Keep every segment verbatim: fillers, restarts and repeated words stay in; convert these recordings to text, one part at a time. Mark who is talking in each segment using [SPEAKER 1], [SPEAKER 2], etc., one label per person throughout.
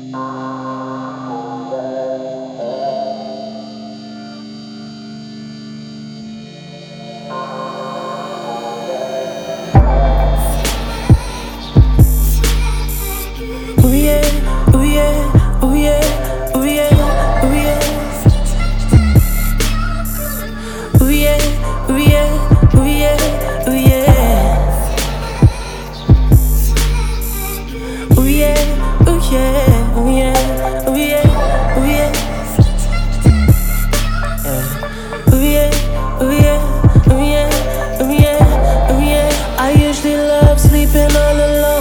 [SPEAKER 1] Ooh yeah, ooh yeah, ooh yeah, ooh yeah, ooh yeah. Ooh yeah, ooh yeah, ooh yeah, ooh yeah. Ooh yeah, ooh yeah, ooh yeah, ooh yeah, ooh yeah. Ooh yeah, ooh yeah, ooh yeah, ooh yeah, ooh yeah. I usually love sleeping all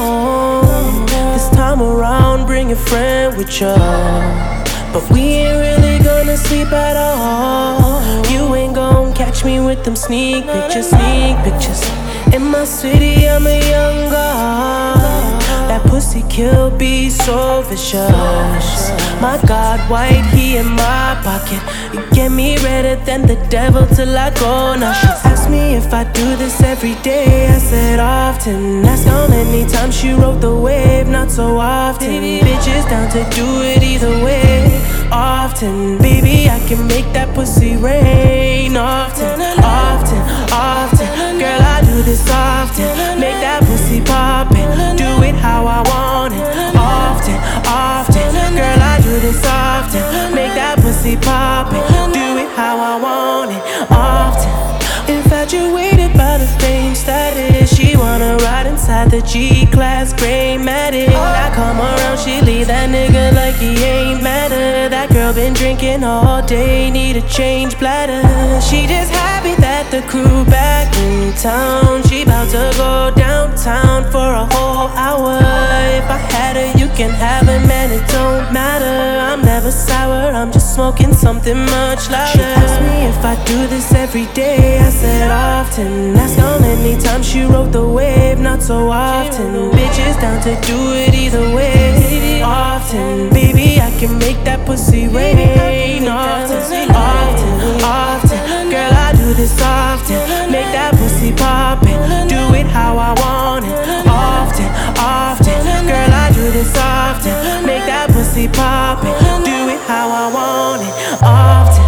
[SPEAKER 1] alone. This time around, bring a friend with you. But we ain't really gonna sleep at all. You ain't gon' catch me with them sneak pictures, sneak pictures. In my city, I'm a young god. That pussy kill be so vicious. My God, white, he in my pocket. You get me redder than the devil till I go. Now she asked me if I do this every day. I said often. Ask how many times she rode the wave. Not so often. Bitches down to do it either way. Often, baby, I can make that pussy rain. Often, often, often. Girl, I do this often. Make that pussy poppin'. Do it how I want it. Often, often. Girl, I do this often. Make that pussy poppin'. Do it how I want it. Often. Infatuated by the fame status. She wanna ride inside the G-Class gray Matic. I come around, she leave that nigga like he ain't matter. That girl been drinking all day, need a change bladder. She just happy that the crew back in town. She bout to go downtown for a whole hour. If I had her, you can have her, man, it don't matter. I'm never sour, I'm just smoking something much louder. She asked me if I do this every day. I said often. Ask how many times she rode the wave. Not so often. Bitches down to do it either way. Often, baby, I can make that pussy rain. Often, often, often. Girl, I do this often. Make that pussy poppin'. Do it how I want it. Often, often. Girl, I do this often. Make that pussy poppin'. Do it how I want it. Often.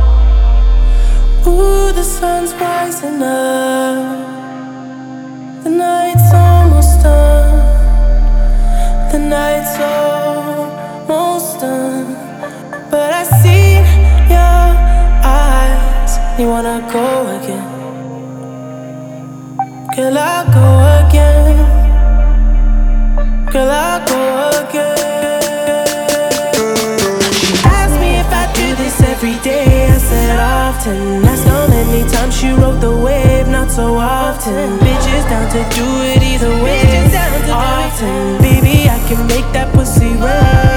[SPEAKER 1] Ooh, the sun's rising up. The night's almost done. The night's almost done. But I see your eyes. You wanna go again? Girl, I'll go again. Girl, I'll go again. She asked me if I do this every day. I said often. Ask how many times she rode the wave. Not so often. Bitches down to do it either way. Often, baby, I can make that pussy rain.